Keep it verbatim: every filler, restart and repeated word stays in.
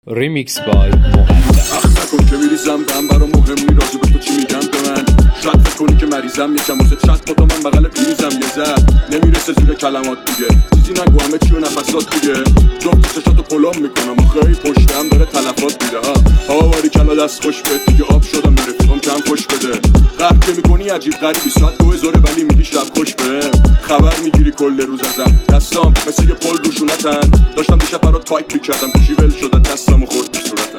ریمیکس بای مقدم. اخ نکن که میریزم بهم برام مهم نی راجع به تو چی میگم به من. شاید فکر کنی که مریضم یکم واسه چت با تو من بغل پریزم یه ذره نمیرسه زیر کلمات دیگه چیزی نگو همه چی و نفسات دیگه جفت چشاتو پلام میکنم و خیلی پشتم داره تلفات میده ها هوا باری کلا دست خوش بهت دیگه آب شدم به رفیقم کم خوش بده قهر که میکنی عجیب غریبی ساعت دو هزاره ولی میگی شب خوش بهم خبر میگیری کل روز ازم دستام مثل یه پل روشونتن داشتم دیشب برات تایپ میکردم گوشی ول شده دستامو خورد تو صورتم